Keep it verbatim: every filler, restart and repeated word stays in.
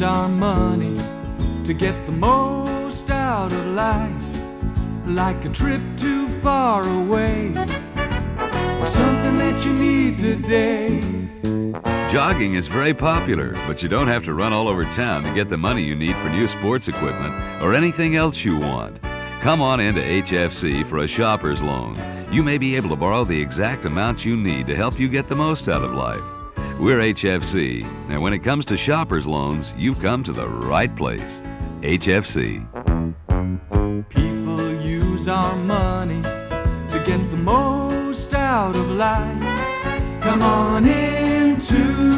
use our money to get the most out of life, like a trip too far away, or something that you need today. Jogging is very popular, but you don't have to run all over town to get the money you need for new sports equipment or anything else you want. Come on into H F C for a shopper's loan. You may be able to borrow the exact amount you need to help you get the most out of life. We're H F C, and when it comes to shopper's loans, you've come to the right place. H F C. People use our money to get the most out of life. Come on into